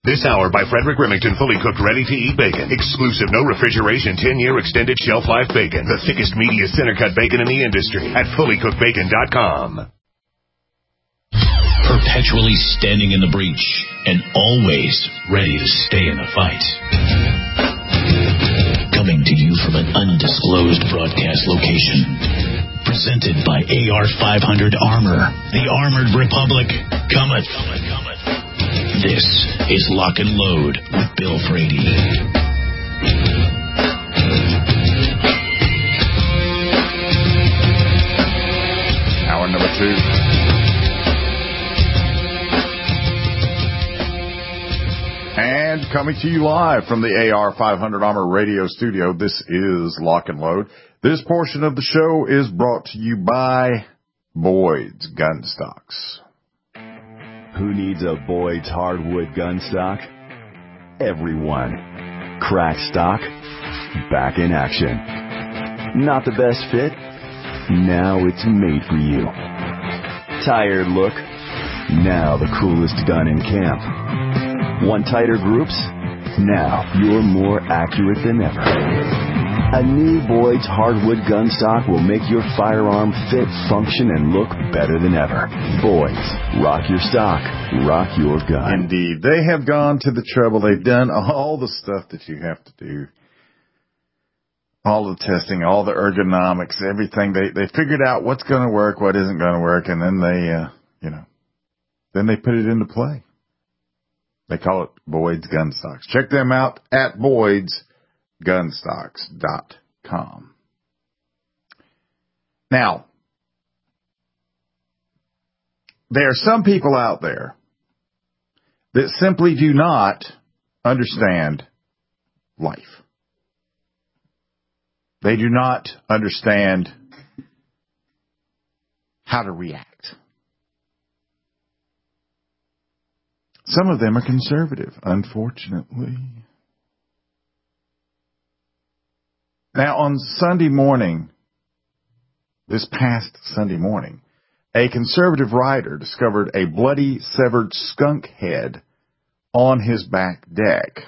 This hour by Frederick Remington, fully cooked, ready-to-eat bacon. Exclusive, no refrigeration, 10-year extended shelf life bacon. The thickest, meatiest center-cut bacon in the industry at fullycookedbacon.com. Perpetually standing in the breach and always ready to stay in the fight. Coming to you from an undisclosed broadcast location. Presented by AR-500 Armor, the Armored Republic cometh. This is Lock and Load with Bill Frady. Hour number 2. And coming to you live from the AR-500 Armor radio studio, this is Lock and Load. This portion of the show is brought to you by Boyd's Gun Stocks. Who needs a Boyd's hardwood gun stock? Everyone. Crack stock, back in action. Not the best fit? Now it's made for you. Tired look? Now the coolest gun in camp. Want tighter groups? Now you're more accurate than ever. A new Boyd's hardwood gun stock will make your firearm fit, function, and look better than ever. Boyd's. Rock your stock. Rock your gun. Indeed. They have gone to the trouble. They've done all the stuff that you have to do. All the testing, all the ergonomics, everything. They figured out what's going to work, what isn't going to work, and then then they put it into play. They call it Boyd's Gun Stocks. Check them out at Boyd'sGunstocks.com. Now, there are some people out there that simply do not understand life. They do not understand how to react. Some of them are conservative, unfortunately. Now, on Sunday morning, this past Sunday morning, a conservative rider discovered a bloody, severed skunk head on his back deck.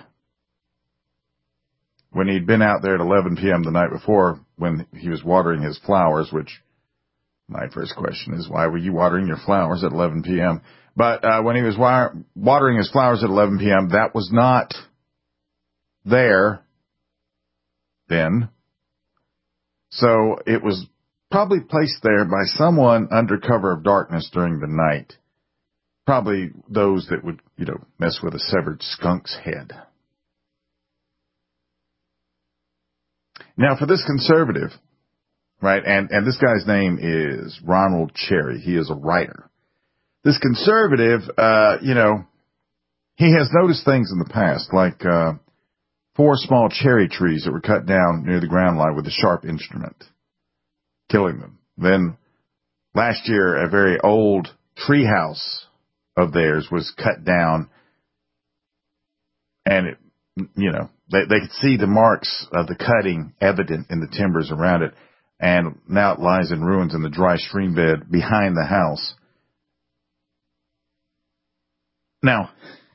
When he'd been out there at 11 p.m. the night before when he was watering his flowers, which my first question is, why were you watering your flowers at 11 p.m.? But when he was watering his flowers at 11 p.m., that was not there then. So it was probably placed there by someone under cover of darkness during the night. Probably those that would, mess with a severed skunk's head. Now, for this conservative, right, and this guy's name is Ronald Cherry. He is a writer. This conservative, he has noticed things in the past, like 4 small cherry trees that were cut down near the ground line with a sharp instrument, killing them. Then last year, a very old tree house of theirs was cut down, and they could see the marks of the cutting evident in the timbers around it, and now it lies in ruins in the dry stream bed behind the house. Now,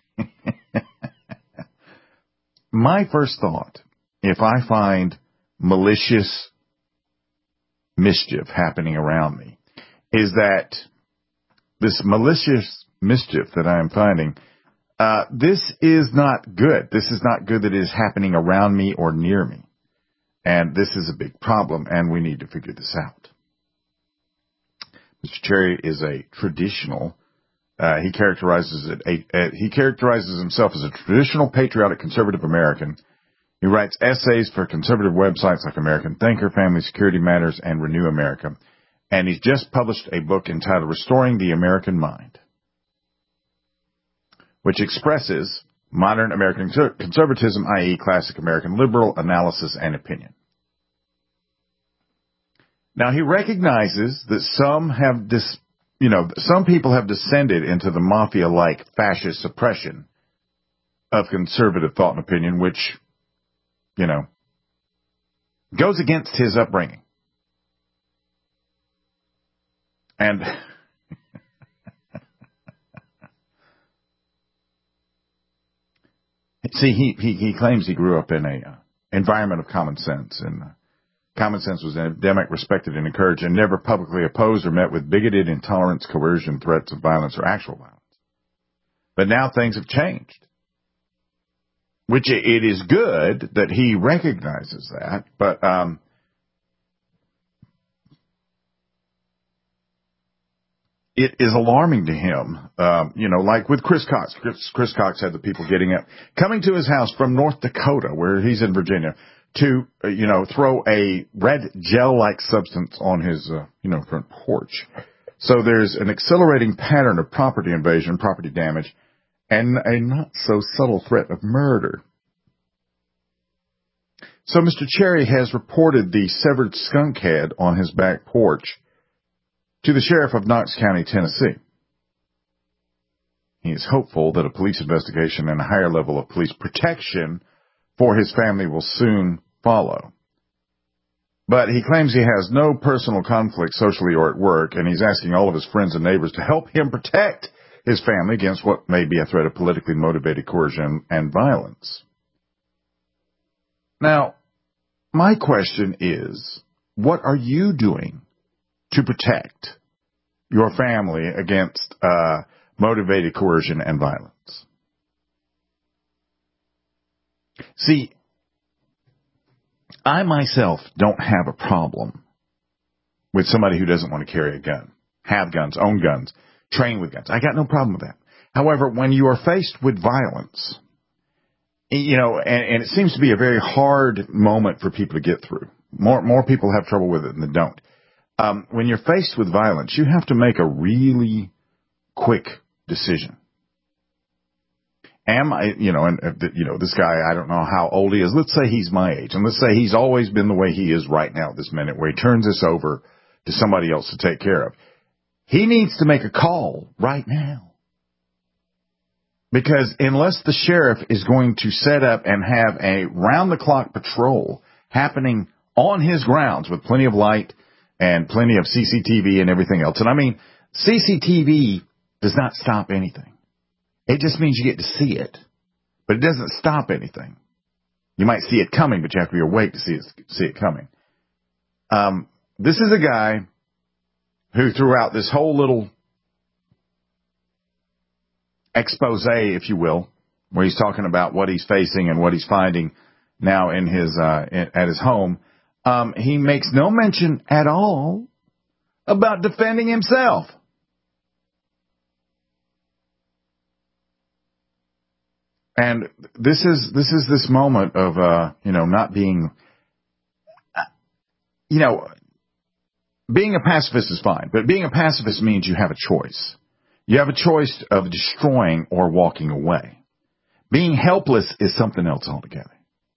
my first thought, if I find malicious mischief happening around me, is that this malicious mischief that I am finding, this is not good. This is not good that it is happening around me or near me. And this is a big problem, and we need to figure this out. Mr. Cherry is a traditional he characterizes himself as a traditional, patriotic, conservative American. He writes essays for conservative websites like American Thinker, Family Security Matters, and Renew America. And he's just published a book entitled Restoring the American Mind, which expresses modern American conservatism, i.e. classic American liberal analysis and opinion. Now, he recognizes that some people have descended into the mafia-like fascist suppression of conservative thought and opinion, which, goes against his upbringing. And See, he claims he grew up in a environment of common sense, and common sense was endemic, respected, and encouraged, and never publicly opposed or met with bigoted intolerance, coercion, threats of violence, or actual violence. But now things have changed, which it is good that he recognizes that, but it is alarming to him, like with Chris Cox. Chris Cox had the people coming to his house from North Dakota, where he's in Virginia, to, throw a red gel-like substance on his, front porch. So there's an accelerating pattern of property invasion, property damage, and a not-so-subtle threat of murder. So Mr. Cherry has reported the severed skunk head on his back porch to the sheriff of Knox County, Tennessee. He is hopeful that a police investigation and a higher level of police protection for his family will soon follow. But he claims he has no personal conflict socially or at work, and he's asking all of his friends and neighbors to help him protect his family against what may be a threat of politically motivated coercion and violence. Now, my question is, what are you doing to protect your family against motivated coercion and violence? See, I myself don't have a problem with somebody who doesn't want to carry a gun, have guns, own guns, train with guns. I got no problem with that. However, when you are faced with violence, and it seems to be a very hard moment for people to get through. More people have trouble with it than don't. When you're faced with violence, you have to make a really quick decision. Am I, this guy, I don't know how old he is. Let's say he's my age, and let's say he's always been the way he is right now this minute, where he turns this over to somebody else to take care of. He needs to make a call right now. Because unless the sheriff is going to set up and have a round-the-clock patrol happening on his grounds with plenty of light and plenty of CCTV and everything else. And I mean, CCTV does not stop anything. It just means you get to see it. But it doesn't stop anything. You might see it coming, but you have to be awake to see it coming. This is a guy who throughout this whole little expose, if you will, where he's talking about what he's facing and what he's finding now in his at his home, he makes no mention at all about defending himself. And this is this moment of not being, being a pacifist is fine, but being a pacifist means you have a choice. You have a choice of destroying or walking away. Being helpless is something else altogether.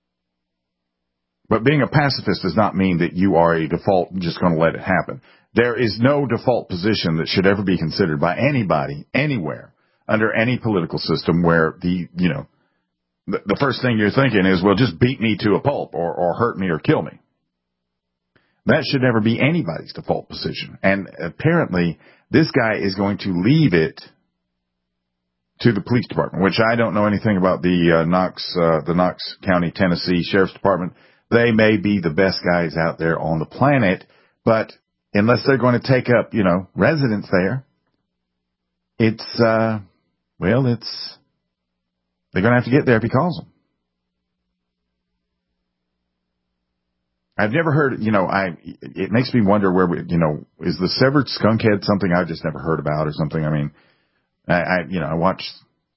But being a pacifist does not mean that you are a default just going to let it happen. There is no default position that should ever be considered by anybody, anywhere, under any political system where the first thing you're thinking is, well, just beat me to a pulp or hurt me or kill me. That should never be anybody's default position. And apparently this guy is going to leave it to the police department, which I don't know anything about the Knox County, Tennessee Sheriff's Department. They may be the best guys out there on the planet, but unless they're going to take up, residence there, they're going to have to get there if he calls them. I've never heard, it makes me wonder where is the severed skunk head something I've just never heard about or something? I mean, I watched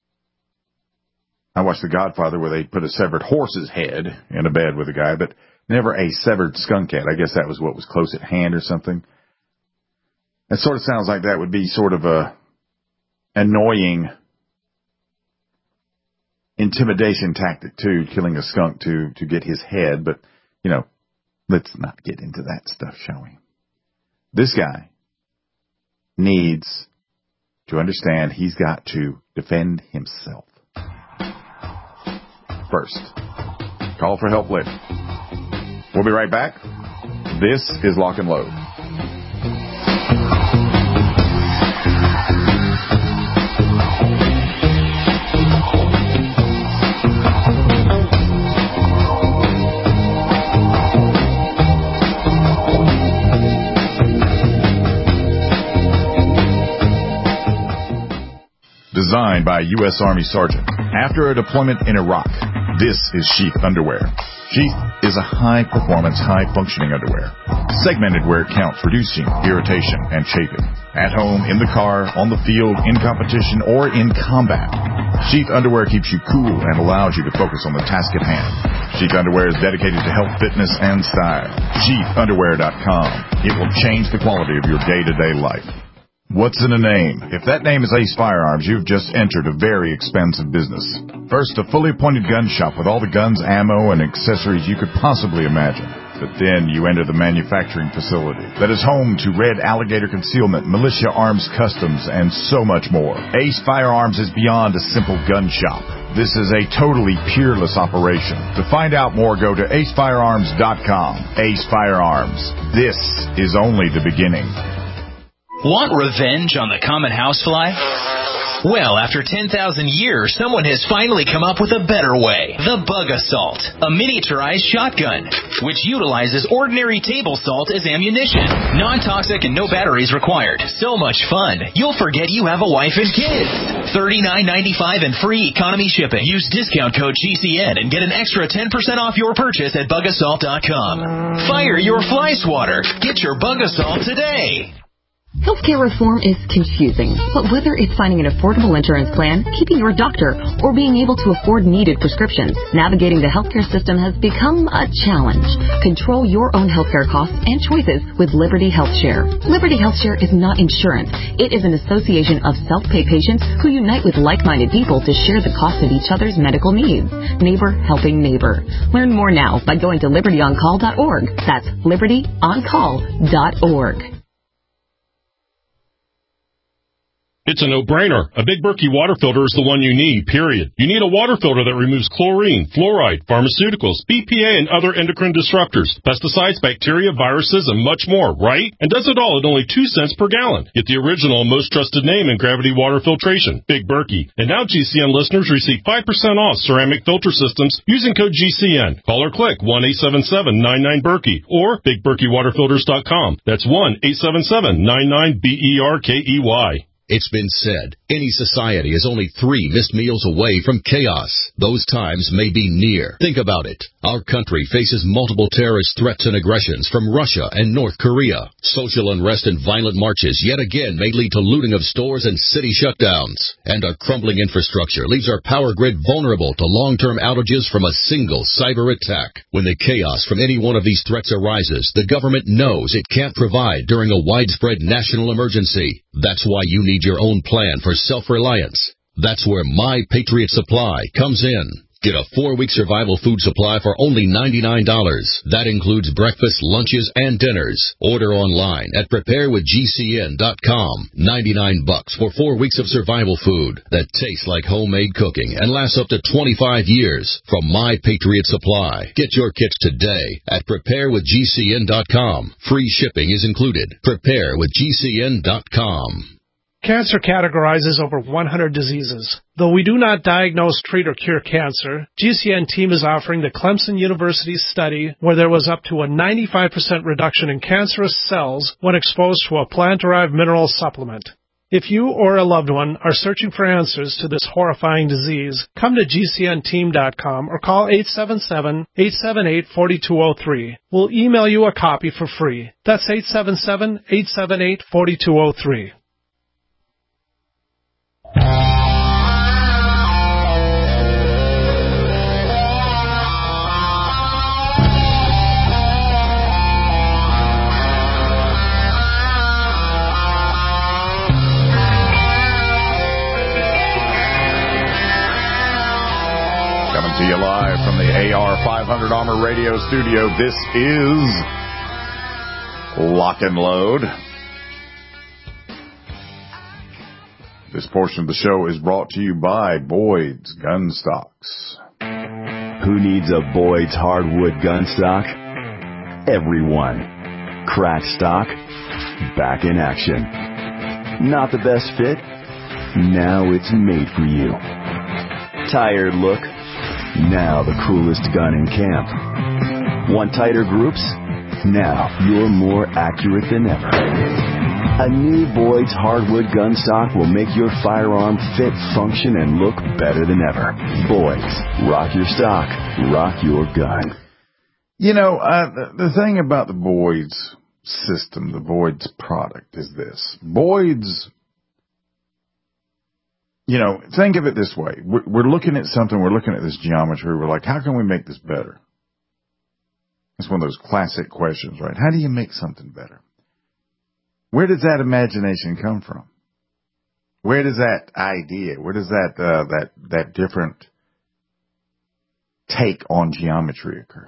The Godfather where they put a severed horse's head in a bed with a guy, but never a severed skunk head. I guess that was what was close at hand or something. It sort of sounds like that would be sort of a annoying intimidation tactic too, killing a skunk to get his head, but let's not get into that stuff, shall we? This guy needs to understand he's got to defend himself first. Call for help later. We'll be right back. This is Lock and Load. designed by a U.S. Army sergeant after a deployment in Iraq. This is Sheath underwear. Sheath is a high-performance, high-functioning underwear, segmented where it counts, reducing irritation and chafing. At home, in the car, on the field, in competition, or in combat. Sheath underwear keeps you cool and allows you to focus on the task at hand. Sheath underwear is dedicated to health, fitness, and style. SheathUnderwear.com. It will change the quality of your day-to-day life. What's in a name? If that name is Ace Firearms, you've just entered a very expensive business. First, a fully appointed gun shop with all the guns, ammo, and accessories you could possibly imagine. But then you enter the manufacturing facility that is home to Red Alligator Concealment, Militia Arms Customs, and so much more. Ace Firearms is beyond a simple gun shop. This is a totally peerless operation. To find out more, go to acefirearms.com. Ace Firearms. This is only the beginning. Want revenge on the common housefly? Well, after 10,000 years, someone has finally come up with a better way. The Bug Assault, a miniaturized shotgun, which utilizes ordinary table salt as ammunition. Non-toxic and no batteries required. So much fun, you'll forget you have a wife and kids. $39.95 and free economy shipping. Use discount code GCN and get an extra 10% off your purchase at bugassault.com. Fire your fly swatter. Get your Bug Assault today. Healthcare reform is confusing, but whether it's finding an affordable insurance plan, keeping your doctor, or being able to afford needed prescriptions, navigating the healthcare system has become a challenge. Control your own healthcare costs and choices with Liberty HealthShare. Liberty HealthShare is not insurance. It is an association of self-pay patients who unite with like-minded people to share the cost of each other's medical needs. Neighbor helping neighbor. Learn more now by going to libertyoncall.org. That's libertyoncall.org. It's a no-brainer. A Big Berkey water filter is the one you need, period. You need a water filter that removes chlorine, fluoride, pharmaceuticals, BPA, and other endocrine disruptors, pesticides, bacteria, viruses, and much more, right? And does it all at only 2 cents per gallon. Get the original and most trusted name in gravity water filtration, Big Berkey. And now GCN listeners receive 5% off ceramic filter systems using code GCN. Call or click 1-877-99-BERKEY or BigBerkeyWaterFilters.com. That's 1-877-99-BERKEY. It's been said, any society is only 3 missed meals away from chaos. Those times may be near. Think about it. Our country faces multiple terrorist threats and aggressions from Russia and North Korea. Social unrest and violent marches yet again may lead to looting of stores and city shutdowns. And our crumbling infrastructure leaves our power grid vulnerable to long-term outages from a single cyber attack. When the chaos from any one of these threats arises, the government knows it can't provide during a widespread national emergency. That's why you need your own plan for self-reliance. That's where My Patriot Supply comes in. Get a 4-week survival food supply for only $99. That includes breakfast, lunches, and dinners. Order online at preparewithgcn.com. $99 for 4 weeks of survival food that tastes like homemade cooking and lasts up to 25 years from My Patriot Supply. Get your kits today at preparewithgcn.com. Free shipping is included. Preparewithgcn.com. Cancer categorizes over 100 diseases. Though we do not diagnose, treat, or cure cancer, GCN team is offering the Clemson University study where there was up to a 95% reduction in cancerous cells when exposed to a plant-derived mineral supplement. If you or a loved one are searching for answers to this horrifying disease, come to GCNteam.com or call 877-878-4203. We'll email you a copy for free. That's 877-878-4203. Coming to you live from the AR500 Armor Radio studio, this is Lock and Load. This portion of the show is brought to you by Boyd's Gun Stocks. Who needs a Boyd's hardwood gun stock? Everyone. Crack stock, back in action. Not the best fit? Now it's made for you. Tired look? Now the coolest gun in camp. Want tighter groups? Now you're more accurate than ever. A new Boyd's hardwood gun stock will make your firearm fit, function, and look better than ever. Boyd's. Rock your stock. Rock your gun. You know, the thing about the Boyd's system, the Boyd's product is this. Boyd's, you know, think of it this way. We're looking at something, we're looking at this geometry, we're like, how can we make this better? It's one of those classic questions, right? How do you make something better? Where does that imagination come from? Where does that idea, where does that different take on geometry occur?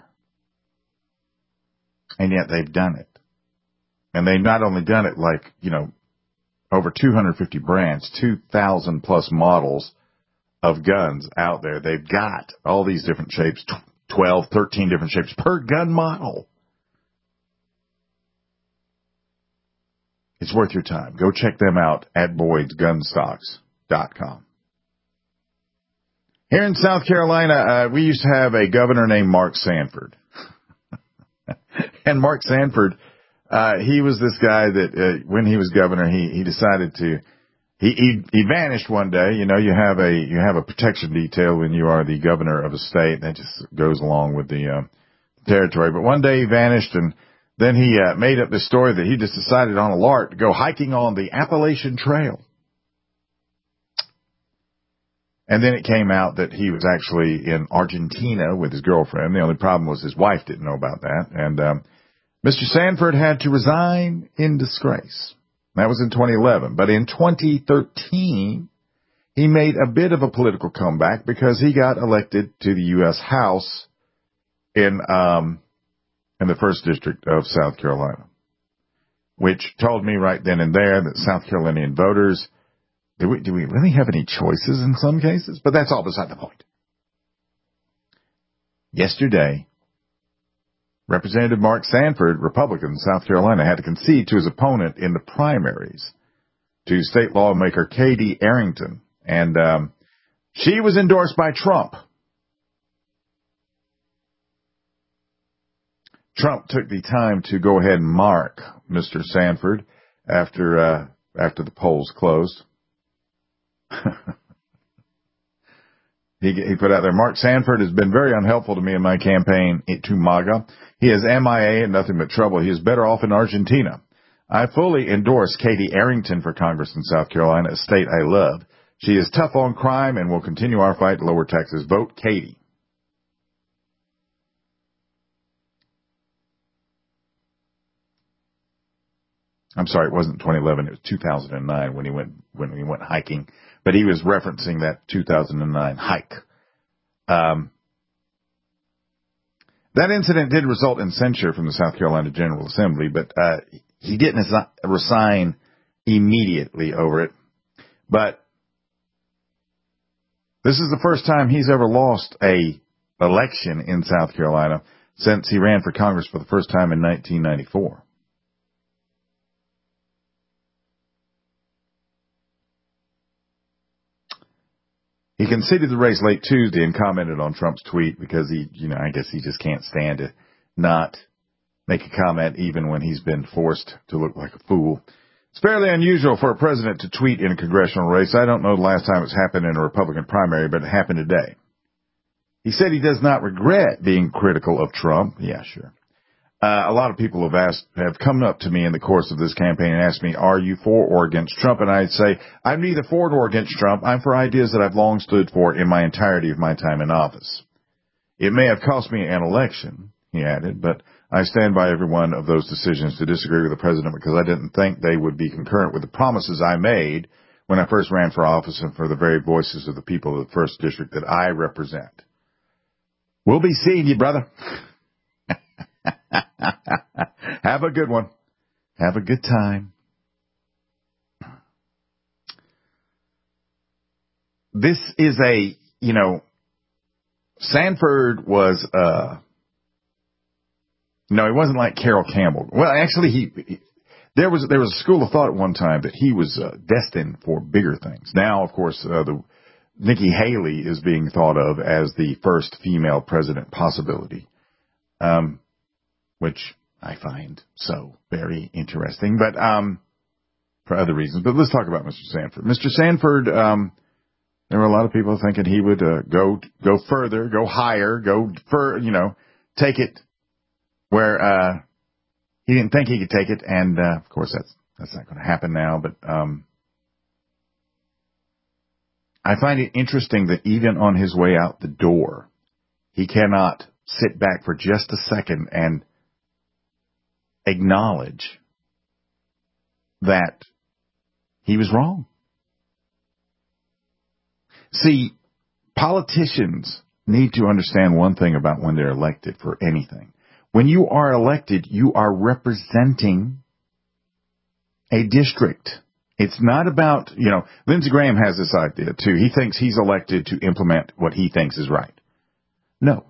And yet they've done it. And they've not only done it like, you know, over 250 brands, 2,000 plus models of guns out there. They've got all these different shapes, 12, 13 different shapes per gun model. It's worth your time. Go check them out at Boyd'sGunstocks.com. Here in South Carolina, we used to have a governor named Mark Sanford. And Mark Sanford, he was this guy that when he was governor, he decided to, he vanished one day. You know, you have a protection detail when you are the governor of a state. That just goes along with the territory. But one day he vanished, and then he made up this story that he just decided on a lark to go hiking on the Appalachian Trail. And then it came out that he was actually in Argentina with his girlfriend. The only problem was his wife didn't know about that. And Mr. Sanford had to resign in disgrace. That was in 2011. But in 2013, he made a bit of a political comeback because he got elected to the U.S. House in the 1st District of South Carolina, which told me right then and there that South Carolinian voters, do we really have any choices in some cases? But that's all beside the point. Yesterday, Representative Mark Sanford, Republican, South Carolina, had to concede to his opponent in the primaries, to state lawmaker Katie Arrington. And she was endorsed by Trump. Trump took the time to go ahead and mark Mr. Sanford after the polls closed. He put out there, Mark Sanford has been very unhelpful to me in my campaign to MAGA. He is MIA and nothing but trouble. He is better off in Argentina. I fully endorse Katie Arrington for Congress in South Carolina, a state I love. She is tough on crime and will continue our fight to lower taxes. Vote Katie. I'm sorry, it wasn't 2011. It was 2009 when he went hiking. But he was referencing that 2009 hike. That incident did result in censure from the South Carolina General Assembly, but he didn't resign immediately over it. But this is the first time he's ever lost a election in South Carolina since he ran for Congress for the first time in 1994. He conceded the race late Tuesday and commented on Trump's tweet because I guess he just can't stand to not make a comment even when he's been forced to look like a fool. It's fairly unusual for a president to tweet in a congressional race. I don't know the last time it's happened in a Republican primary, but it happened today. He said he does not regret being critical of Trump. Yeah, sure. A lot of people have come up to me in the course of this campaign and asked me, are you for or against Trump? And I'd say, I'm neither for nor against Trump. I'm for ideas that I've long stood for in my entirety of my time in office. It may have cost me an election, he added, but I stand by every one of those decisions to disagree with the president because I didn't think they would be concurrent with the promises I made when I first ran for office and for the very voices of the people of the 1st District that I represent. We'll be seeing you, brother. Have a good one. Have a good time. This is Sanford was, no, he wasn't like Carol Campbell. Well, actually, there was a school of thought at one time that he was destined for bigger things. Now, of course, Nikki Haley is being thought of as the first female president possibility. Which I find so very interesting. But for other reasons. But let's talk about Mr. Sanford. Mr. Sanford, there were a lot of people thinking he would go further, go higher, take it where he didn't think he could take it. And of course, that's not going to happen now. But I find it interesting that even on his way out the door, he cannot sit back for just a second and acknowledge that he was wrong. See, politicians need to understand one thing about when they're elected for anything. When you are elected, you are representing a district. It's not about, Lindsey Graham has this idea too. He thinks he's elected to implement what he thinks is right. No.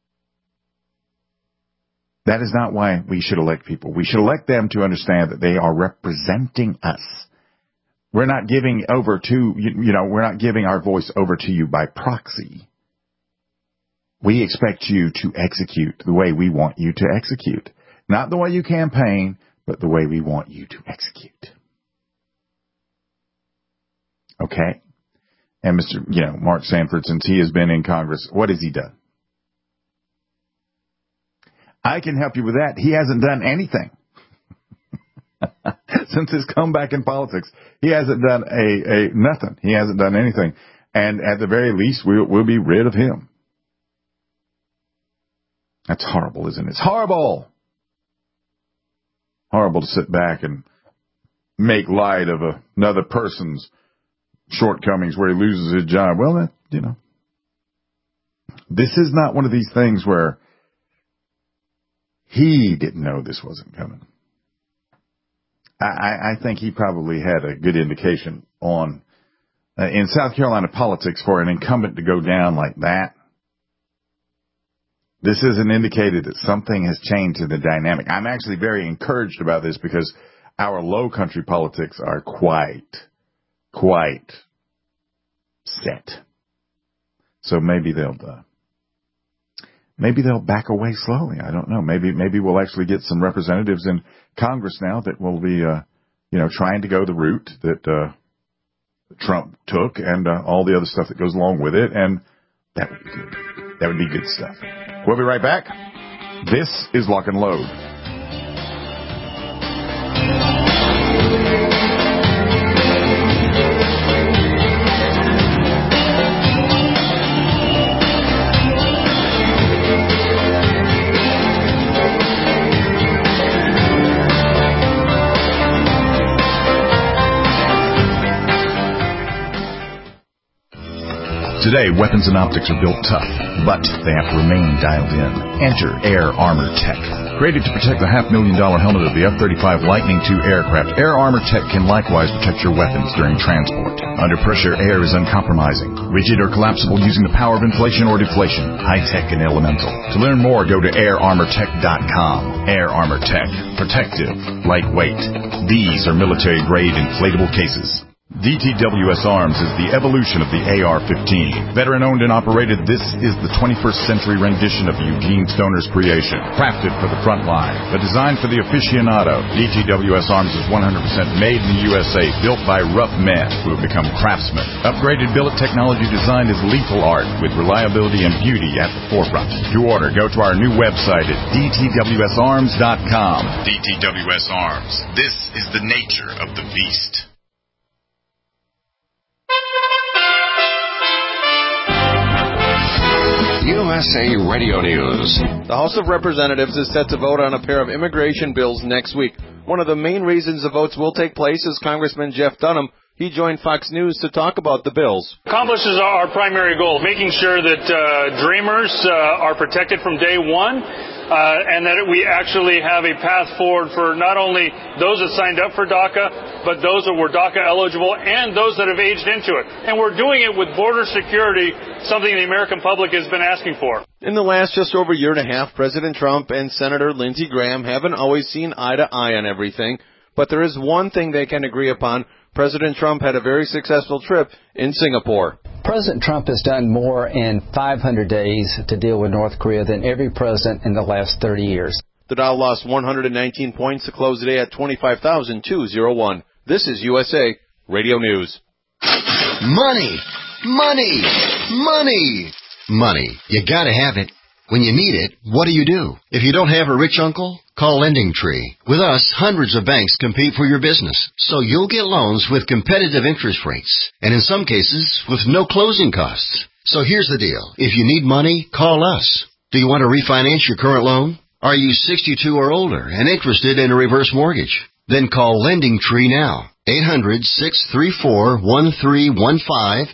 That is not why we should elect people. We should elect them to understand that they are representing us. We're not giving we're not giving our voice over to you by proxy. We expect you to execute the way we want you to execute. Not the way you campaign, but the way we want you to execute. Okay? And Mark Sanford, since he has been in Congress, what has he done? I can help you with that. He hasn't done anything. Since his comeback in politics, he hasn't done nothing. He hasn't done anything. And at the very least, we'll be rid of him. That's horrible, isn't it? It's horrible. Horrible to sit back and make light of another person's shortcomings where he loses his job. Well, this is not one of these things where he didn't know this wasn't coming. I think he probably had a good indication on, in South Carolina politics, for an incumbent to go down like that. This isn't indicated that something has changed in the dynamic. I'm actually very encouraged about this because our low country politics are quite set. So maybe they'll back away slowly. I don't know. Maybe we'll actually get some representatives in Congress now that will be, trying to go the route that Trump took and all the other stuff that goes along with it. And that would be good. That would be good stuff. We'll be right back. This is Lock and Load. Today, weapons and optics are built tough, but they have to remain dialed in. Enter Air Armor Tech. Created to protect the $500,000 helmet of the F-35 Lightning II aircraft, Air Armor Tech can likewise protect your weapons during transport. Under pressure, air is uncompromising, rigid or collapsible using the power of inflation or deflation, high-tech and elemental. To learn more, go to airarmortech.com. Air Armor Tech. Protective. Lightweight. These are military-grade inflatable cases. DTWS Arms is the evolution of the AR-15. Veteran-owned and operated, this is the 21st century rendition of Eugene Stoner's creation. Crafted for the front line, but designed for the aficionado. DTWS Arms is 100% made in the USA, built by rough men who have become craftsmen. Upgraded billet technology designed as lethal art, with reliability and beauty at the forefront. To order, go to our new website at dtwsarms.com. DTWS Arms. This is the nature of the beast. USA Radio News. The House of Representatives is set to vote on a pair of immigration bills next week. One of the main reasons the votes will take place is Congressman Jeff Dunham. He joined Fox News to talk about the bills. Accomplishes our primary goal, making sure that dreamers are protected from day one, and that we actually have a path forward for not only those that signed up for DACA, but those that were DACA eligible and those that have aged into it. And we're doing it with border security, something the American public has been asking for. In the last just over a year and a half, President Trump and Senator Lindsey Graham haven't always seen eye to eye on everything, but there is one thing they can agree upon. President Trump had a very successful trip in Singapore. President Trump has done more in 500 days to deal with North Korea than every president in the last 30 years. The Dow lost 119 points to close the day at 25,201. This is USA Radio News. Money, money, money, money. You gotta have it. When you need it, what do? If you don't have a rich uncle, call LendingTree. With us, hundreds of banks compete for your business, so you'll get loans with competitive interest rates, and in some cases, with no closing costs. So here's the deal. If you need money, call us. Do you want to refinance your current loan? Are you 62 or older and interested in a reverse mortgage? Then call LendingTree now. 800-634-1315.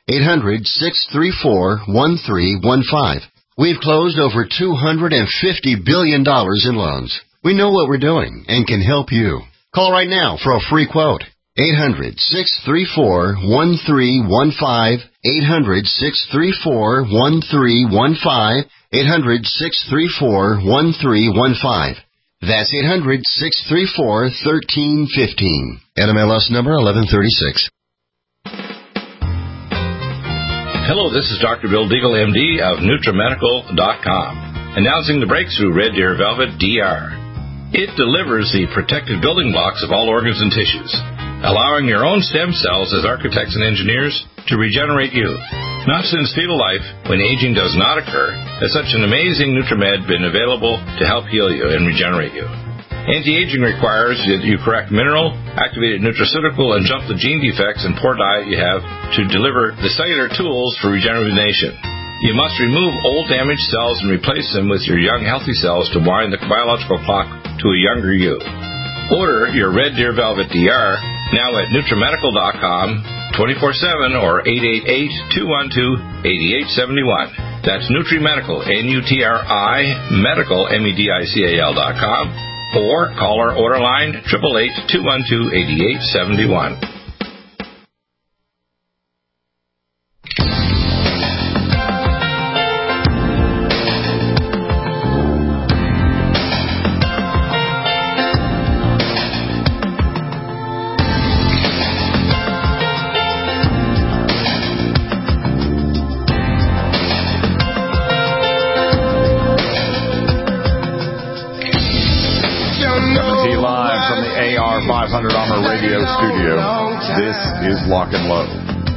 800-634-1315. We've closed over $250 billion in loans. We know what we're doing and can help you. Call right now for a free quote. 800-634-1315. 800-634-1315. 800-634-1315. That's 800-634-1315. NMLS number 1136. Hello, this is Dr. Bill Deagle, MD of NutriMedical.com, announcing the breakthrough Red Deer Velvet DR. It delivers the protective building blocks of all organs and tissues, allowing your own stem cells as architects and engineers to regenerate you. Not since fetal life, when aging does not occur, has such an amazing NutriMed been available to help heal you and regenerate you. Anti-aging requires that you correct mineral, activated nutraceutical, and jump the gene defects and poor diet you have to deliver the cellular tools for rejuvenation. You must remove old damaged cells and replace them with your young healthy cells to wind the biological clock to a younger you. Order your Red Deer Velvet DR now at NutriMedical.com 24/7 or 888-212-8871. That's NutriMedical, N-U-T-R-I, Medical, MEDICAL.com. Or call our order line 888-212-8871. AR500 Armor Radio Studio. This is Lock and Load.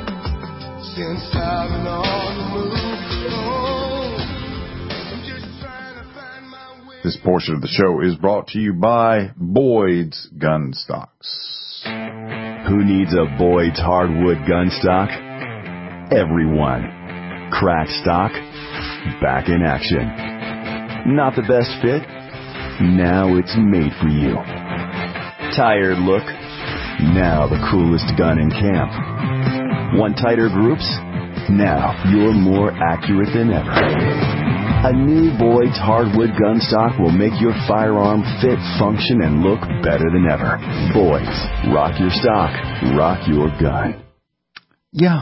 This portion of the show is brought to you by Boyd's Gun Stocks. Who needs a Boyd's hardwood gun stock? Everyone. Crack stock, back in action. Not the best fit? Now it's made for you. Tired look? Now the coolest gun in camp. Want tighter groups? Now you're more accurate than ever. A new Boyd's hardwood gun stock will make your firearm fit, function, and look better than ever. Boyd's. Rock your stock. Rock your gun. Yeah.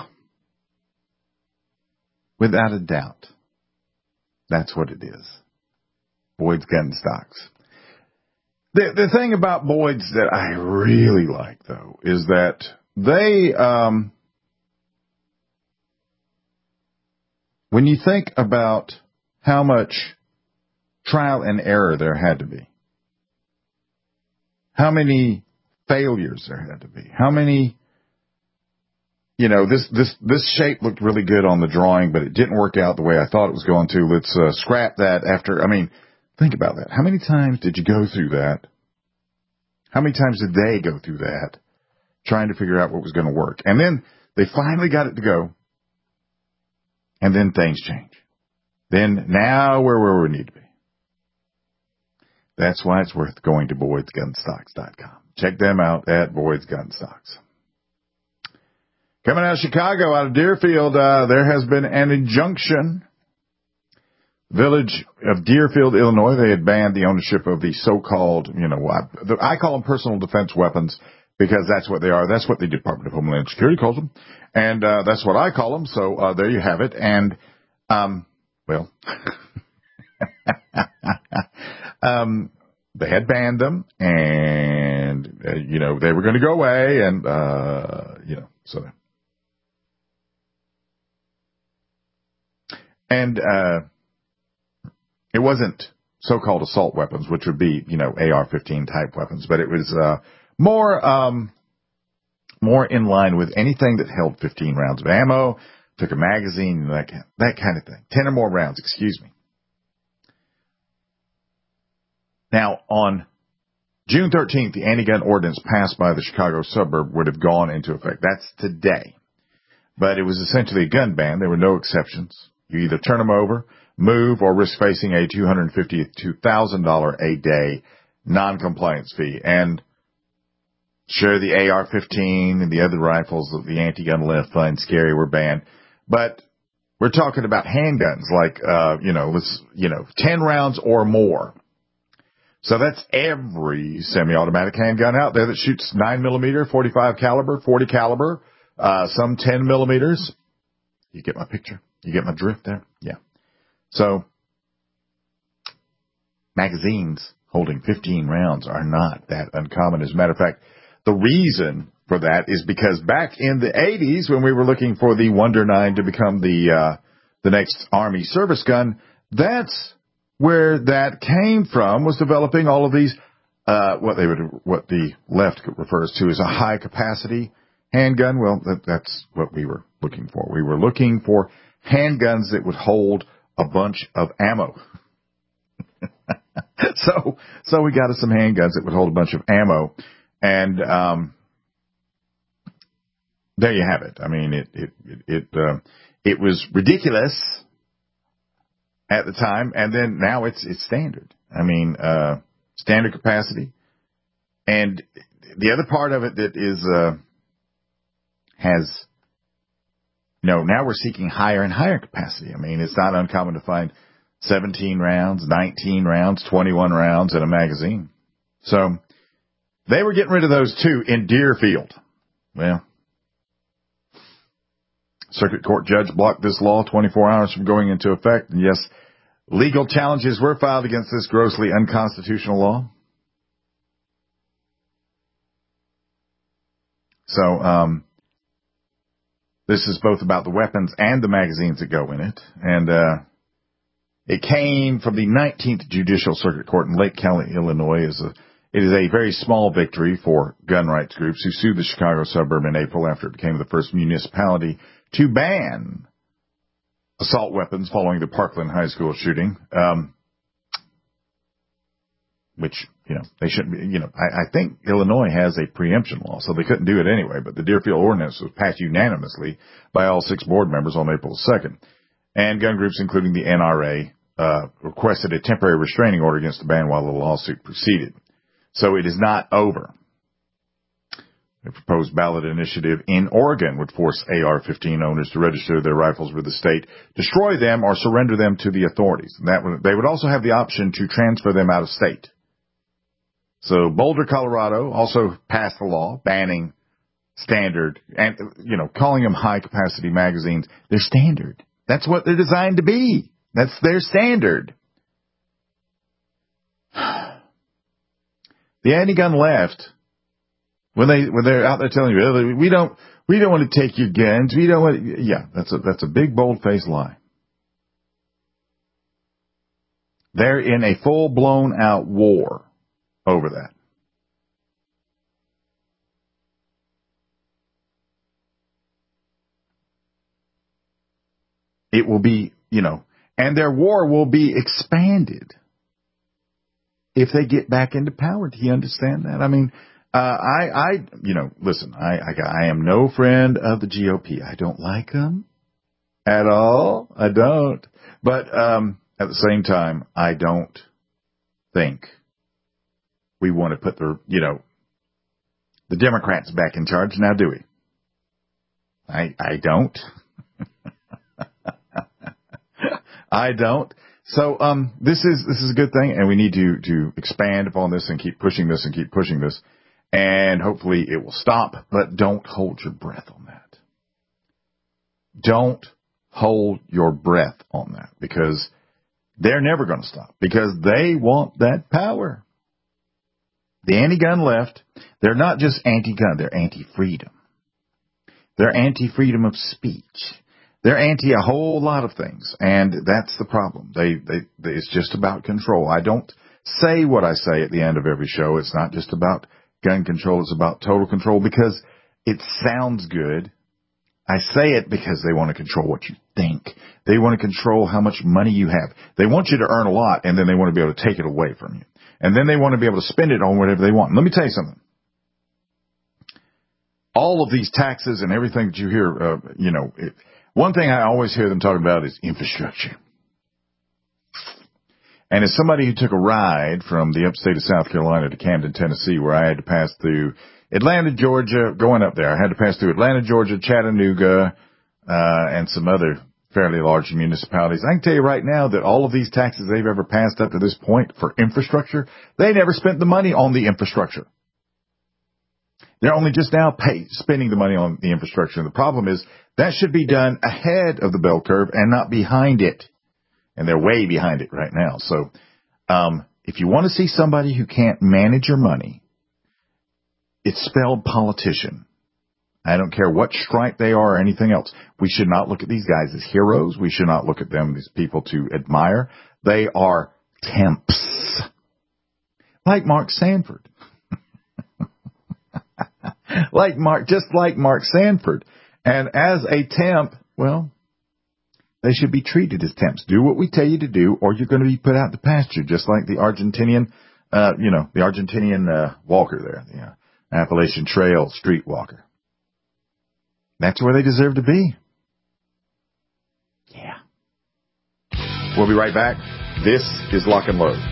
Without a doubt. That's what it is. Boyd's Gun Stocks. The thing about Boyd's that I really like, though, is that they, when you think about how much trial and error there had to be, how many failures there had to be, how many, this shape looked really good on the drawing, but it didn't work out the way I thought it was going to. Let's scrap that after, think about that. How many times did you go through that? How many times did they go through that trying to figure out what was going to work? And then they finally got it to go. And then things change. Then now we're where we need to be. That's why it's worth going to Boyd'sGunStocks.com. Check them out at Boyd's Gun Stocks. Coming out of Chicago, out of Deerfield, there has been an injunction. Village of Deerfield, Illinois, they had banned the ownership of the so-called, I call them personal defense weapons because that's what they are. That's what the Department of Homeland Security calls them. And that's what I call them. So there you have it. And, they had banned them and, they were going to go away and, so. And, it wasn't so-called assault weapons, which would be, AR-15 type weapons, but it was, more, more in line with anything that held 15 rounds of ammo, took a magazine, that kind of thing. 10 or more rounds, excuse me. Now, on June 13th, the anti-gun ordinance passed by the Chicago suburb would have gone into effect. That's today. But it was essentially a gun ban. There were no exceptions. You either turn them over, move, or risk facing a $250 to $2,000 a day non-compliance fee. And sure, the AR-15 and the other rifles that the anti-gun left find scary were banned. But we're talking about handguns, like, 10 rounds or more. So that's every semi-automatic handgun out there that shoots 9mm, 45 caliber, 40 caliber, some 10 millimeters. You get my picture? You get my drift there? Yeah. So magazines holding 15 rounds are not that uncommon. As a matter of fact, the reason for that is because back in the 80s, when we were looking for the Wonder 9 to become the next Army service gun, that's where that came from, was developing all of these, what the left refers to as a high capacity handgun. Well, that's what we were looking for. We were looking for handguns that would hold a bunch of ammo. So we got us some handguns that would hold a bunch of ammo, and there you have it. I mean, it was ridiculous at the time, and then now it's standard. I mean, standard capacity. And the other part of it that is now we're seeking higher and higher capacity. I mean, it's not uncommon to find 17 rounds, 19 rounds, 21 rounds in a magazine. So they were getting rid of those too in Deerfield. Well, Circuit Court judge blocked this law 24 hours from going into effect. And yes, legal challenges were filed against this grossly unconstitutional law. So, this is both about the weapons and the magazines that go in it. And, it came from the 19th Judicial Circuit Court in Lake County, Illinois. It is a very small victory for gun rights groups who sued the Chicago suburb in April after it became the first municipality to ban assault weapons following the Parkland High School shooting, which, they shouldn't be, I think Illinois has a preemption law, so they couldn't do it anyway, but the Deerfield ordinance was passed unanimously by all 6 board members on April 2nd. And gun groups, including the NRA, requested a temporary restraining order against the ban while the lawsuit proceeded. So it is not over. A proposed ballot initiative in Oregon would force AR-15 owners to register their rifles with the state, destroy them, or surrender them to the authorities. They would also have the option to transfer them out of state. So Boulder, Colorado also passed a law banning standard and, calling them high-capacity magazines. They're standard. That's what they're designed to be. That's their standard. The anti-gun left, when they're out there telling you, we don't want to take your guns. We don't want. That's a big bold-faced lie. They're in a full-blown out war over that. It will be, and their war will be expanded if they get back into power. Do you understand that? I mean, listen, I am no friend of the GOP. I don't like them at all. I don't. But, at the same time, I don't think we want to put the Democrats back in charge now, do we? I don't. I don't. So, this is a good thing, and we need to expand upon this and keep pushing this, and hopefully it will stop, but don't hold your breath on that. Don't hold your breath on that, because they're never going to stop, because they want that power. The anti-gun left, they're not just anti-gun, they're anti-freedom. They're anti-freedom of speech. They're anti a whole lot of things, and that's the problem. It's just about control. I don't say what I say at the end of every show. It's not just about gun control. It's about total control, because It sounds good. I say it because they want to control what you think. They want to control how much money you have. They want you to earn a lot, and then they want to be able to take it away from you. And then they want to be able to spend it on whatever they want. Let me tell you something. All of these taxes and everything that you hear, one thing I always hear them talk about is infrastructure. And as somebody who took a ride from the upstate of South Carolina to Camden, Tennessee, where I had to pass through Atlanta, Georgia, going up there, I had to pass through Atlanta, Georgia, Chattanooga, and some other fairly large municipalities. I can tell you right now that all of these taxes they've ever passed up to this point for infrastructure, they never spent the money on the infrastructure. They're only just now spending the money on the infrastructure. And the problem is that should be done ahead of the bell curve and not behind it. And they're way behind it right now. So if you want to see somebody who can't manage your money, it's spelled politician. I don't care what stripe they are or anything else. We should not look at these guys as heroes. We should not look at them as people to admire. They are temps. Like Mark Sanford. Just like Mark Sanford. And as a temp, well, they should be treated as temps. Do what we tell you to do, or you're going to be put out to pasture, just like the Argentinian, walker there, the Appalachian Trail street walker. That's where they deserve to be. Yeah. We'll be right back. This is Lock and Load.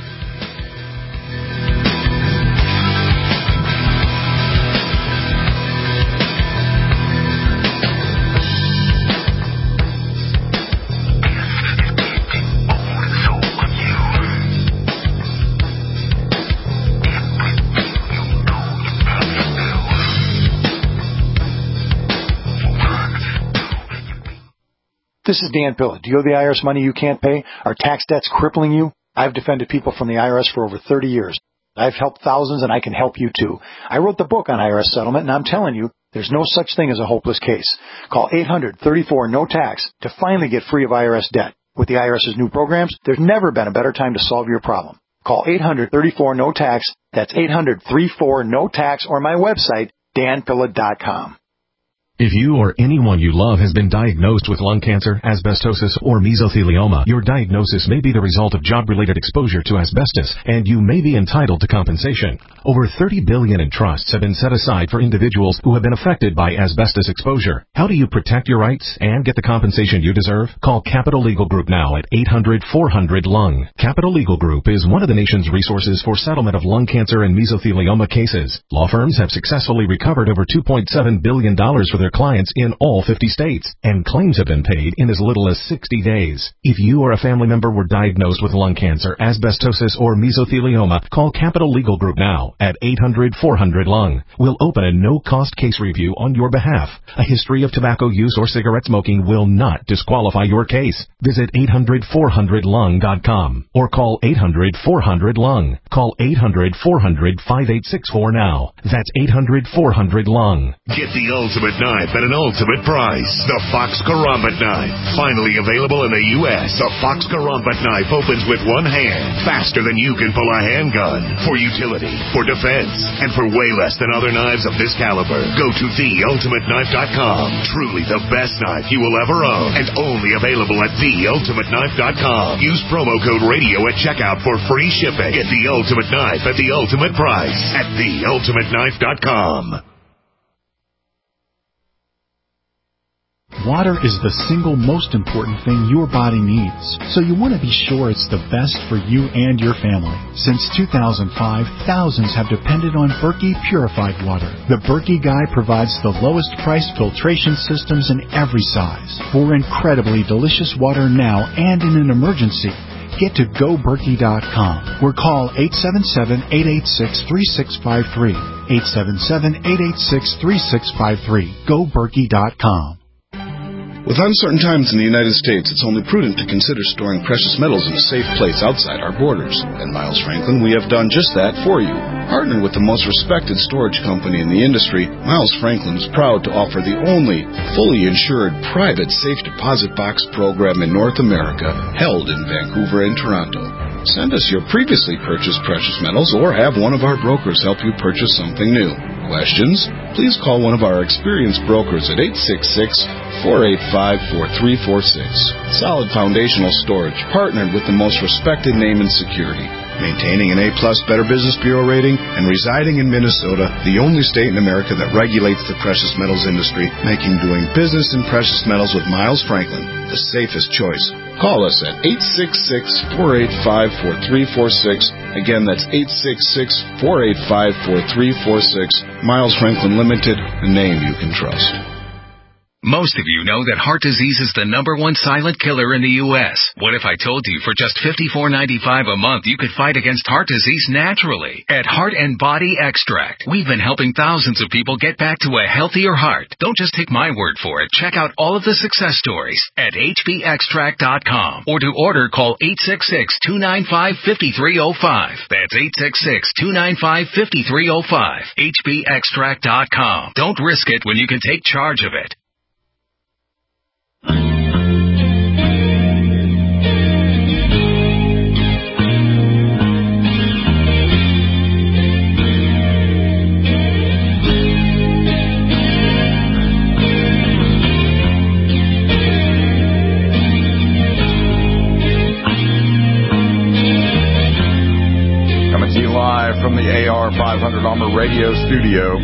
This is Dan Pilla. Do you owe the IRS money you can't pay? Are tax debts crippling you? I've defended people from the IRS for over 30 years. I've helped thousands, and I can help you too. I wrote the book on IRS settlement, and I'm telling you, there's no such thing as a hopeless case. Call 800-34-NO-TAX to finally get free of IRS debt. With the IRS's new programs, there's never been a better time to solve your problem. Call 800-34-NO-TAX. That's 800-34-NO-TAX, or my website, danpilla.com. If you or anyone you love has been diagnosed with lung cancer, asbestosis, or mesothelioma, your diagnosis may be the result of job-related exposure to asbestos, and you may be entitled to compensation. Over $30 billion in trusts have been set aside for individuals who have been affected by asbestos exposure. How do you protect your rights and get the compensation you deserve? Call Capital Legal Group now at 800-400-LUNG. Capital Legal Group is one of the nation's resources for settlement of lung cancer and mesothelioma cases. Law firms have successfully recovered over $2.7 billion for their clients in all 50 states, and claims have been paid in as little as 60 days. If you or a family member were diagnosed with lung cancer, asbestosis, or mesothelioma, call Capital Legal Group now at 800-400-LUNG. We'll open a no-cost case review on your behalf. A history of tobacco use or cigarette smoking will not disqualify your case. Visit 800-400-LUNG.com or call 800-400-LUNG. Call 800-400-5864 now. That's 800-400-LUNG. Get the ultimate knife at an ultimate price. The Fox Karambit knife. Finally available in the U.S. The Fox Karambit knife opens with one hand, faster than you can pull a handgun. For utility, for defense, and for way less than other knives of this caliber. Go to theultimateknife.com. Truly the best knife you will ever own, and only available at theultimateknife.com. Use promo code radio at checkout for free shipping. Get the ultimate knife at the ultimate price at theultimateknife.com. Water is the single most important thing your body needs, so you want to be sure it's the best for you and your family. Since 2005, thousands have depended on Berkey purified water. The Berkey Guy provides the lowest price filtration systems in every size. For incredibly delicious water now and in an emergency, get to GoBerkey.com or call 877-886-3653. 877-886-3653. GoBerkey.com. With uncertain times in the United States, it's only prudent to consider storing precious metals in a safe place outside our borders. At Miles Franklin, we have done just that for you. Partnered with the most respected storage company in the industry, Miles Franklin is proud to offer the only fully insured private safe deposit box program in North America, held in Vancouver and Toronto. Send us your previously purchased precious metals or have one of our brokers help you purchase something new. Questions? Please call one of our experienced brokers at 866-485-4346. Solid Foundational Storage, partnered with the most respected name in security. Maintaining an A-plus Better Business Bureau rating and residing in Minnesota, the only state in America that regulates the precious metals industry, making doing business in precious metals with Miles Franklin the safest choice. Call us at 866-485-4346. Again, that's 866-485-4346. Miles Franklin Limited, a name you can trust. Most of you know that heart disease is the #1 silent killer in the U.S. What if I told you for just $54.95 a month you could fight against heart disease naturally? At Heart and Body Extract, we've been helping thousands of people get back to a healthier heart. Don't just take my word for it. Check out all of the success stories at hbextract.com. Or to order, call 866-295-5305. That's 866-295-5305. hbextract.com. Don't risk it when you can take charge of it. Coming to you live from the AR 500 Armor Radio studio.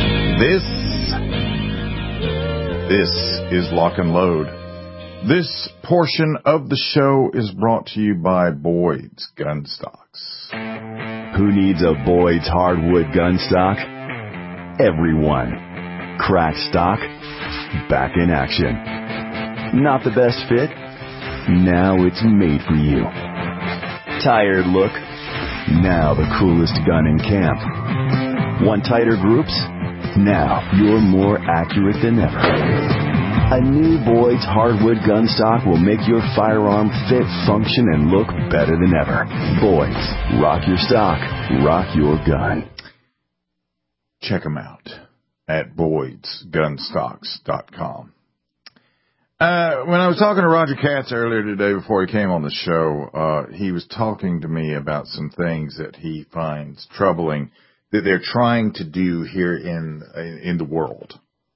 This is Lock and Load. This portion of the show is brought to you by Boyd's Gun Stocks. Who needs a Boyd's hardwood gun stock? Everyone. Crack stock, back in action. Not the best fit? Now it's made for you. Tired look? Now the coolest gun in camp. Want tighter groups? Now you're more accurate than ever. A new Boyd's hardwood gun stock will make your firearm fit, function, and look better than ever. Boyd's. Rock your stock. Rock your gun. Check them out at boydsgunstocks.com. When I was talking to Roger Katz earlier today before he came on the show, he was talking to me about some things that he finds troubling that they're trying to do here in the world.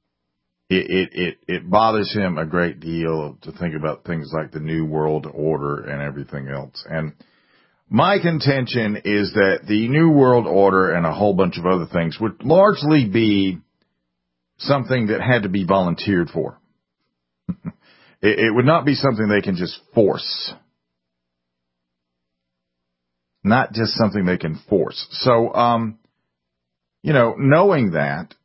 It bothers him a great deal to think about things like the New World Order and everything else. And my contention is that the New World Order and a whole bunch of other things would largely be something that had to be volunteered for. It would not be something they can just force. Not just something they can force. So, knowing that,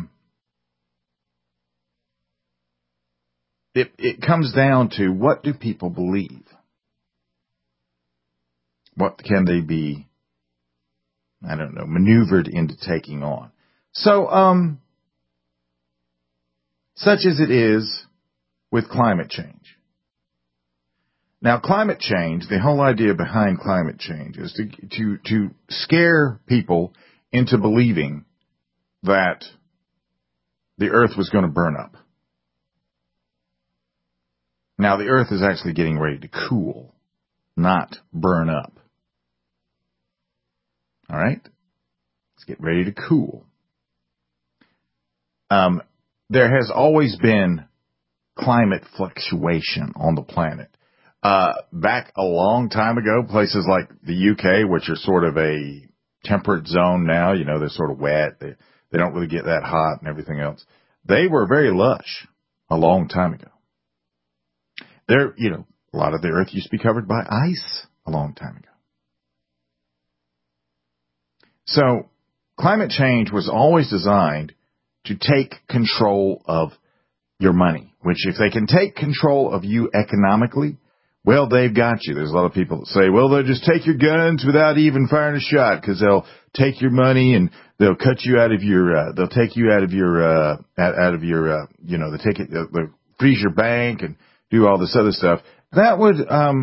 it comes down to what do people believe? What can they be, maneuvered into taking on? So, such as it is with climate change. Now, climate change, the whole idea behind climate change is to scare people into believing that the earth was going to burn up. Now, the earth is actually getting ready to cool, not burn up. All right? Let's get ready to cool. There has always been climate fluctuation on the planet. Back a long time ago, places like the UK, which are sort of a temperate zone now, they're sort of wet. They don't really get that hot and everything else. They were very lush a long time ago. A lot of the earth used to be covered by ice a long time ago. So climate change was always designed to take control of your money, which if they can take control of you economically, well, they've got you. There's a lot of people that say, well, they'll just take your guns without even firing a shot because they'll take your money and they'll cut you out of your, they'll take you out of your, they'll freeze your bank and do all this other stuff. That would,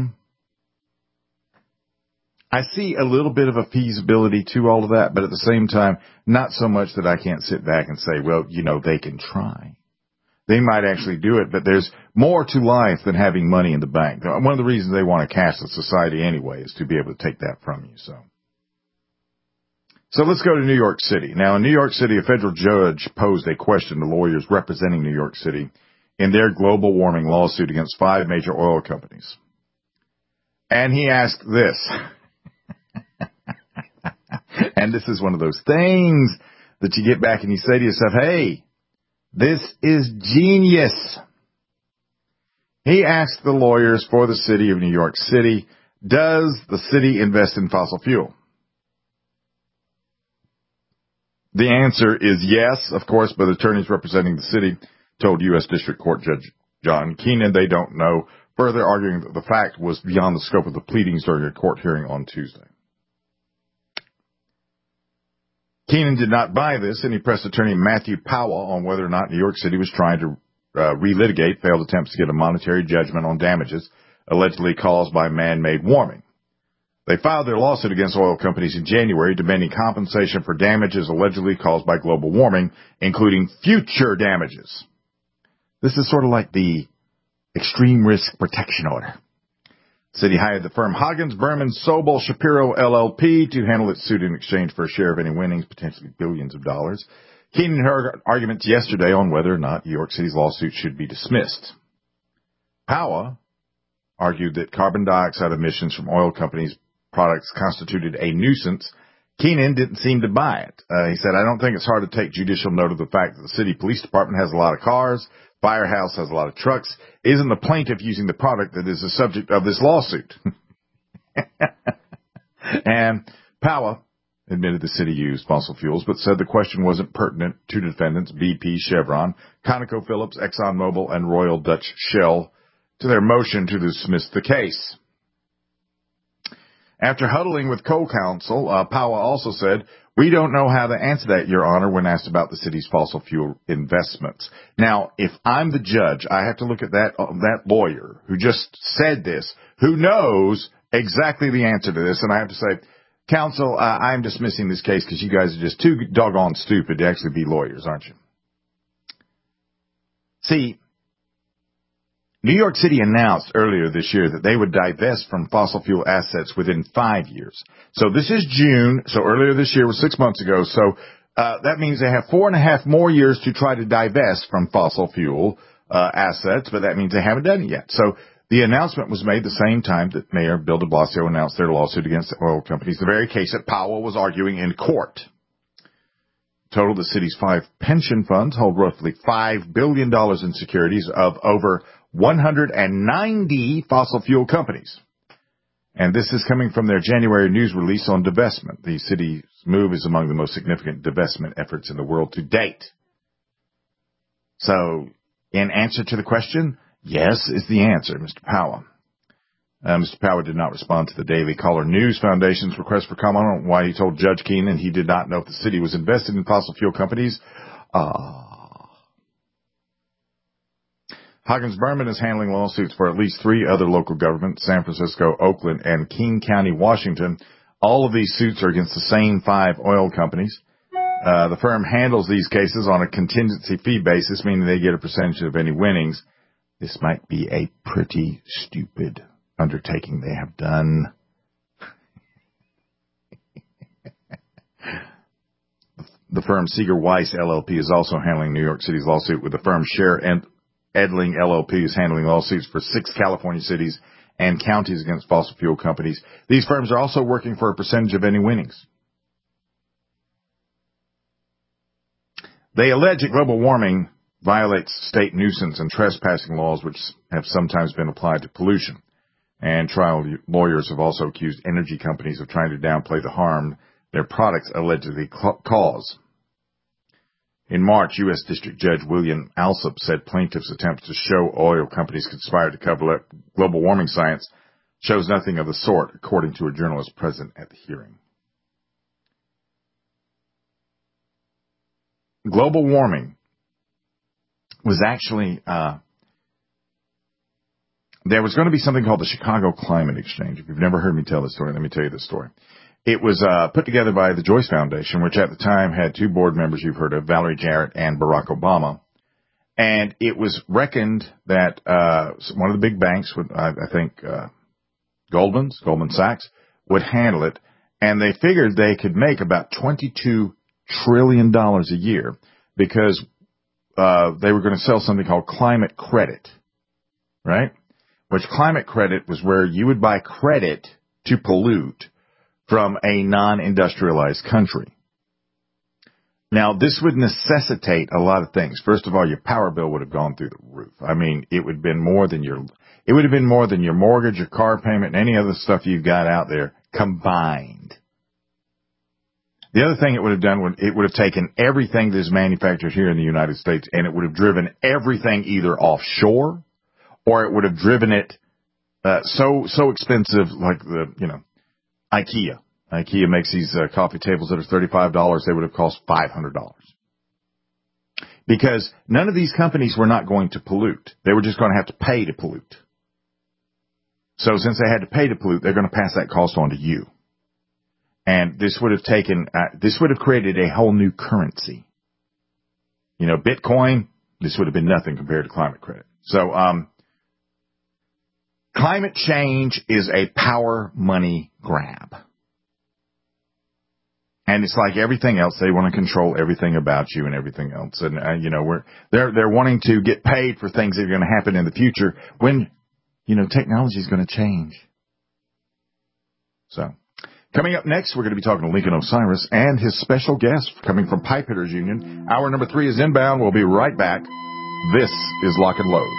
I see a little bit of a feasibility to all of that, but at the same time, not so much that I can't sit back and say, well, they can try. They might actually do it, but there's more to life than having money in the bank. One of the reasons they want to cashless society anyway is to be able to take that from you. So let's go to New York City. Now, in New York City, a federal judge posed a question to lawyers representing New York City in their global warming lawsuit against 5 major oil companies. And he asked this. And this is one of those things that you get back and you say to yourself, hey, this is genius. He asked the lawyers for the city of New York City, does the city invest in fossil fuel? The answer is yes, of course, but attorneys representing the city told U.S. District Court Judge John Keenan they don't know, further arguing that the fact was beyond the scope of the pleadings during a court hearing on Tuesday. Keenan did not buy this, and he pressed attorney Matthew Powell on whether or not New York City was trying to relitigate failed attempts to get a monetary judgment on damages allegedly caused by man-made warming. They filed their lawsuit against oil companies in January, demanding compensation for damages allegedly caused by global warming, including future damages. This is sort of like the extreme risk protection order. The city hired the firm Huggins, Berman, Sobel, Shapiro, LLP to handle its suit in exchange for a share of any winnings, potentially billions of dollars. Keenan heard arguments yesterday on whether or not New York City's lawsuit should be dismissed. Powell argued that carbon dioxide emissions from oil companies' products constituted a nuisance. Keenan didn't seem to buy it. He said, I don't think it's hard to take judicial note of the fact that the city police department has a lot of cars, firehouse has a lot of trucks. Isn't the plaintiff using the product that is the subject of this lawsuit? And Powell admitted the city used fossil fuels, but said the question wasn't pertinent to defendants BP, Chevron, ConocoPhillips, ExxonMobil, and Royal Dutch Shell to their motion to dismiss the case. After huddling with co-counsel, Powell also said, we don't know how to answer that, Your Honor, when asked about the city's fossil fuel investments. Now, if I'm the judge, I have to look at that lawyer who just said this, who knows exactly the answer to this, and I have to say, counsel, I'm dismissing this case because you guys are just too doggone stupid to actually be lawyers, aren't you? See, New York City announced earlier this year that they would divest from fossil fuel assets within 5 years. So this is June. So earlier this year was 6 months ago. So that means they have 4.5 more years to try to divest from fossil fuel assets, but that means they haven't done it yet. So the announcement was made the same time that Mayor Bill de Blasio announced their lawsuit against the oil companies, the very case that Powell was arguing in court. Total, the city's 5 pension funds hold roughly $5 billion in securities of over 190 fossil fuel companies. And this is coming from their January news release on divestment. The city's move is among the most significant divestment efforts in the world to date. So, in answer to the question, yes is the answer, Mr. Powell. Mr. Powell did not respond to the Daily Caller News Foundation's request for comment on why he told Judge Keenan he did not know if the city was invested in fossil fuel companies. Huggins Berman is handling lawsuits for at least 3 other local governments, San Francisco, Oakland, and King County, Washington. All of these suits are against the same 5 oil companies. The firm handles these cases on a contingency fee basis, meaning they get a percentage of any winnings. This might be a pretty stupid undertaking they have done. The firm Seeger Weiss LLP is also handling New York City's lawsuit, with the firm Scher and Edling LLP is handling lawsuits for 6 California cities and counties against fossil fuel companies. These firms are also working for a percentage of any winnings. They allege that global warming violates state nuisance and trespassing laws, which have sometimes been applied to pollution. And trial lawyers have also accused energy companies of trying to downplay the harm their products allegedly cause. In March, U.S. District Judge William Alsop said plaintiffs' attempts to show oil companies conspired to cover up global warming science shows nothing of the sort, according to a journalist present at the hearing. Global warming was actually, there was going to be something called the Chicago Climate Exchange. If you've never heard me tell this story, let me tell you this story. It was put together by the Joyce Foundation, which at the time had 2 board members you've heard of, Valerie Jarrett and Barack Obama. And it was reckoned that one of the big banks, I think Goldman Sachs, would handle it. And they figured they could make about $22 trillion a year because they were going to sell something called climate credit, right? Which climate credit was where you would buy credit to pollute from a non-industrialized country. Now, this would necessitate a lot of things. First of all, your power bill would have gone through the roof. I mean, it would have been more than your mortgage, your car payment, and any other stuff you've got out there combined. The other thing it would have done, it would have taken everything that is manufactured here in the United States, and it would have driven everything either offshore, or it would have driven it so expensive, like IKEA. IKEA makes these coffee tables that are $35. They would have cost $500. Because none of these companies were not going to pollute. They were just going to have to pay to pollute. So since they had to pay to pollute, they're going to pass that cost on to you. And this would have created a whole new currency. Bitcoin, this would have been nothing compared to climate credit. So, climate change is a power money grab. And it's like everything else. They want to control everything about you and everything else. And, they're wanting to get paid for things that are going to happen in the future when, technology is going to change. So, coming up next, we're going to be talking to Lincoln Osiris and his special guest coming from Pipe Hitters Union. Hour number 3 is inbound. We'll be right back. This is Lock and Load.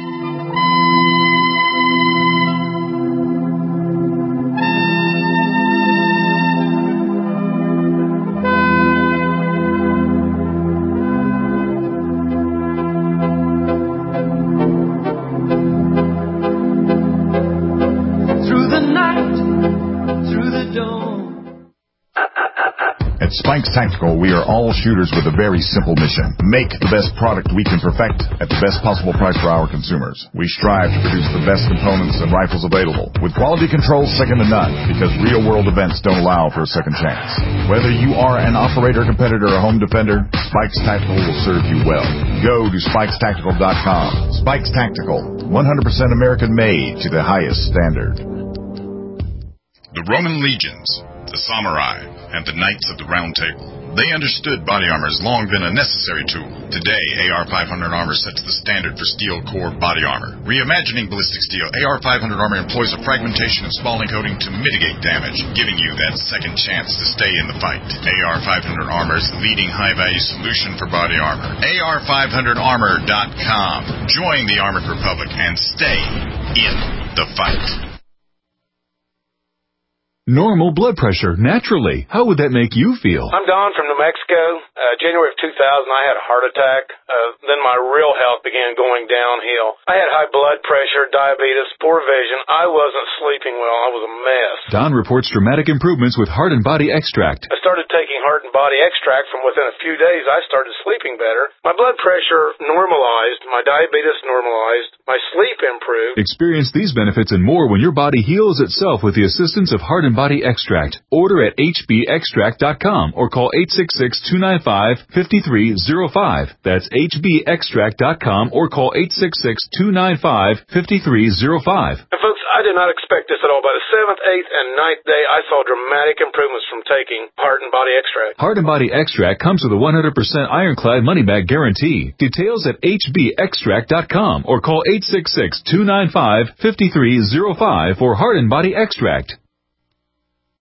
Spikes Tactical, we are all shooters with a very simple mission. Make the best product we can perfect at the best possible price for our consumers. We strive to produce the best components and rifles available, with quality control second to none, because real-world events don't allow for a second chance. Whether you are an operator, competitor, or home defender, Spikes Tactical will serve you well. Go to SpikesTactical.com. Spikes Tactical, 100% American-made to the highest standard. The Roman legions, the samurai, and the Knights of the Round Table. They understood body armor has long been a necessary tool. Today, AR-500 armor sets the standard for steel core body armor. Reimagining ballistic steel, AR-500 armor employs a fragmentation and spalling coating to mitigate damage, giving you that second chance to stay in the fight. AR-500 armor is the leading high-value solution for body armor. AR500armor.com. Join the Armored Republic and stay in the fight. Normal blood pressure, naturally. How would that make you feel? I'm Don from New Mexico. January of 2000, I had a heart attack. Then my real health began going downhill. I had high blood pressure, diabetes, poor vision. I wasn't sleeping well. I was a mess. Don reports dramatic improvements with Heart and Body Extract. I started taking Heart and Body Extract. From within a few days, I started sleeping better. My blood pressure normalized. My diabetes normalized. My sleep improved. Experience these benefits and more when your body heals itself with the assistance of Heart and Body Extract. Order at hbextract.com or call 866-295-5305. That's hbextract.com or call 866-295-5305. And folks, I did not expect this at all. By the 7th, 8th, and 9th day, I saw dramatic improvements from taking Heart and Body Extract. Heart and Body Extract comes with a 100% ironclad money-back guarantee. Details at hbextract.com or call 866-295-5305 for Heart and Body Extract.